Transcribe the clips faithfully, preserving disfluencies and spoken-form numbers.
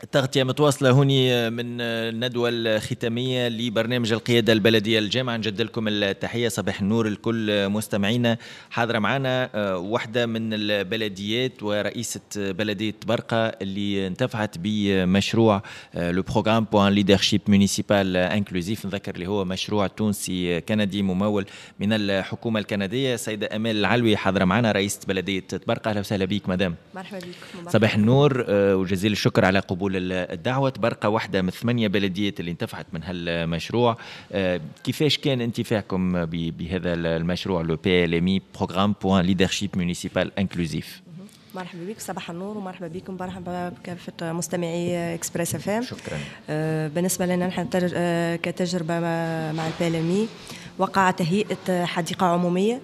تغطية متواصلة هوني من الندوة الختامية لبرنامج القيادة البلدية الجامعة. نجد لكم التحية، صباح النور الكل مستمعينا. حاضرة معنا واحدة من البلديات ورئيسة بلدية برقة اللي انتفعت بمشروع لو بروغرام بوان ليدرشيب مونيسيبال انكلوزيف، نذكر اللي هو مشروع تونسي كندي ممول من الحكومة الكندية. سيدة أمال العلوي حاضرة معنا رئيسة بلدية برقة. أهلا وسهلا بك مدام. مرحبا بك. صباح النور وجزيل الشكر على قبول الدعوة. برقة واحدة من ثمانية بلديات اللي انتفعت من هالمشروع. كيفاش كان انتفاعكم بهذا المشروع لو بي ال ام اي بروغرام بوان ليدرشيب مونيسيبال انكلوزيف؟ مرحبا بك، صباح النور ومرحبا بكم، مرحبا بكافة مستمعي اكسبريس اف ام. شكرا. آه بالنسبة لنا نحن آه كتجربة مع البي ال ام اي وقع تهيئة حديقة عمومية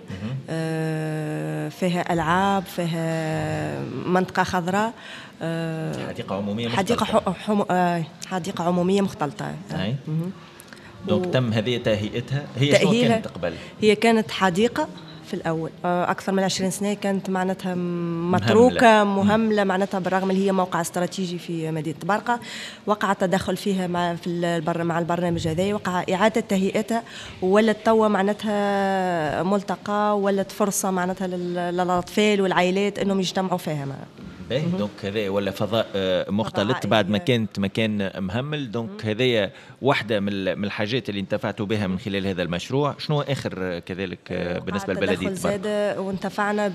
آه فيها ألعاب، فيها منطقة خضراء، آه حديقة عمومية حديقة مختلطة. حم... آه حديقة عمومية مختلطة. أي. دونك و... تم هذه تهيئتها. هي شنو كانت قبل؟ هي كانت حديقة في الأول أكثر من عشرين سنة، كانت معناتها متروكة مهملة, مهملة معناتها، بالرغم اللي هي موقع استراتيجي في مدينة برقة. وقع تدخل فيها مع في البر مع البرنامج هذا، وقع إعادة تهيئتها ولت توا معناتها ملتقى، ولت فرصة معناتها للأطفال والعائلات أنهم يجتمعوا فيها معنا. دونك هذا ولا فضاء مختلط بعد ما كانت مكان مهمل. دونك هذه واحدة من الحاجات اللي انتفعتوا بها من خلال هذا المشروع. شنو آخر كذلك بالنسبة لبلدية برقة؟ زاد وانتفعنا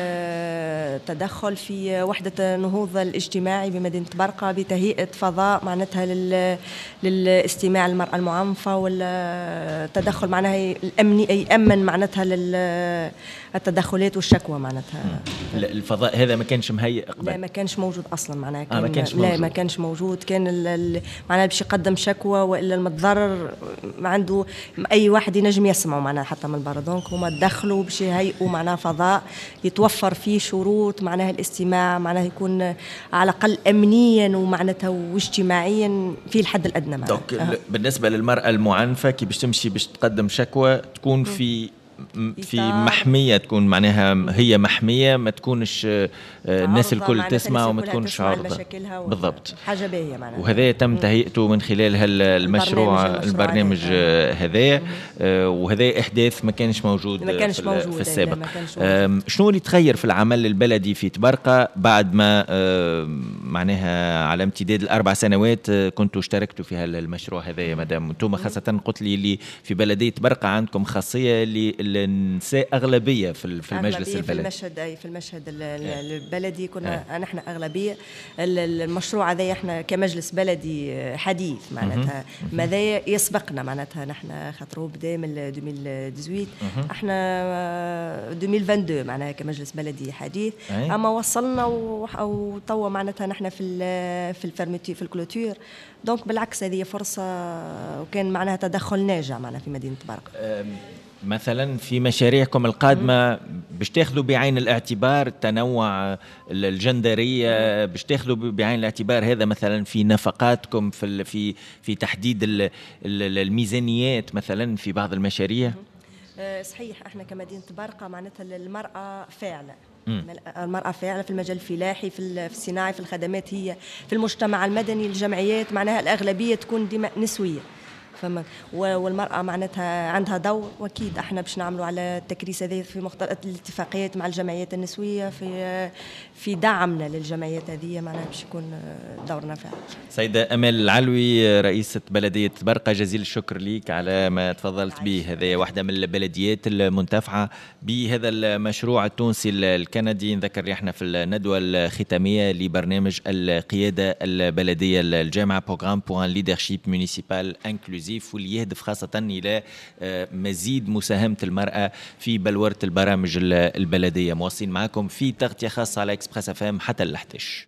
بتدخل في وحدة النهوض الاجتماعي بمدينة برقة بتهيئة فضاء معناتها لل... للاستماع للمرأة المعنفة، والتدخل معناها الأمني يأمن معناتها للتدخلات والشكوى معناتها. الفضاء هذا ما كانش مهيئ قبل؟ لا ما كانش موجود اصلا معناها. آه ما كانش لا ما كانش موجود. كان معناها باش يقدم شكوى والا المتضرر ما عنده اي واحد ينجم يسمعه معناها حتى من برا. دونك هما دخلوا باش يهيئوا معناها فضاء يتوفر فيه شروط معناها الاستماع، معناها يكون على الاقل امنيا ومعناتها واجتماعيا في الحد الادنى معناها. دونك أه. بالنسبه للمراه المعنفه كي باش تمشي باش تقدم شكوى تكون في في محمية، تكون معناها هي محمية، ما تكونش الناس الكل تسمع وما تكونش عارضة. بالضبط، حاجة باهية معناها. وهذا تم تهيئته من خلال هالمشروع البرنامج هذا، وهذا إحداث ما كانش موجود ما كانش في, موجود في السابق. شنو اللي تغير في العمل البلدي في تبرقة بعد ما معناها على امتداد الأربع سنوات كنتوا اشتركتوا في هالمشروع هذا يا مدام؟ انتم خاصة قلت لي اللي في بلدية تبرقة عندكم خاصية اللي النساء أغلبية في المجلس أغلبية البلدي. في المشهد أي في المشهد البلدي كنا آه. نحن أغلبية. المشروع هذا احنا كمجلس بلدي حديث معناتها، ماذا يسبقنا معناتها نحن خاطرو بدا من ألفين وثمانية عشر، احنا ألفين واثنين وعشرين معناها كمجلس بلدي حديث. أي. أما وصلنا وتوا معناتها نحن في في الفرميتي في الكلوتور. دونك بالعكس هذه فرصة وكان معناها تدخل ناجع معناها في مدينة برقة. مثلا في مشاريعكم القادمة باش تاخذوا بعين الاعتبار التنوع الجندرية، باش تاخذوا بعين الاعتبار هذا مثلا في نفقاتكم في في في تحديد الميزانيات مثلا في بعض المشاريع؟ صحيح، احنا كمدينة برقة معناتها المرأة فاعلة. المرأة فاعلة في المجال الفلاحي، في الصناعي، في الخدمات، هي في المجتمع المدني الجمعيات معناها الأغلبية تكون ديما نسوية. فما والمرأة معناتها عندها دور، واكيد احنا باش نعملوا على التكريس هذه في مختلف الاتفاقيات مع الجمعيات النسوية في في دعمنا للجمعيات هذه معناها باش يكون دورنا فعلا. سيدة أمال العلوي رئيسة بلدية برقة، جزيل الشكر ليك على ما تفضلت به. هذه واحدة من البلديات المنتفعة بهذا المشروع التونسي الكندي. نذكر احنا في الندوة الختامية لبرنامج القيادة البلدية الجامعة بروغرام بوان ليدرشيب مونيسيبال انكلوزيف، واللي يهدف خاصة إلى مزيد مساهمة المرأة في بلورة البرامج البلدية. مواصلين معكم في تغطية خاصة على إكسبريس اف ام حتى الحتش.